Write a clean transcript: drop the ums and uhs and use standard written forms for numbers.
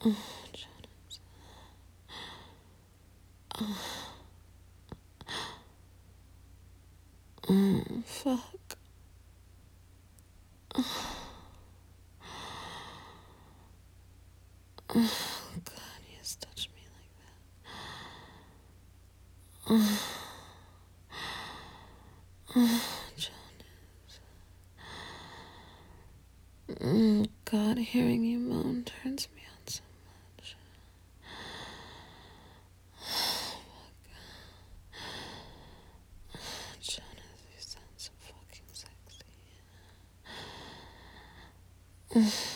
Oh, Jonas. Fuck. Oh, God, you just touched me like that. Oh, Jonas. God, hearing you moan turns me on so much. Oh, fuck. Jonas, you sound so fucking sexy.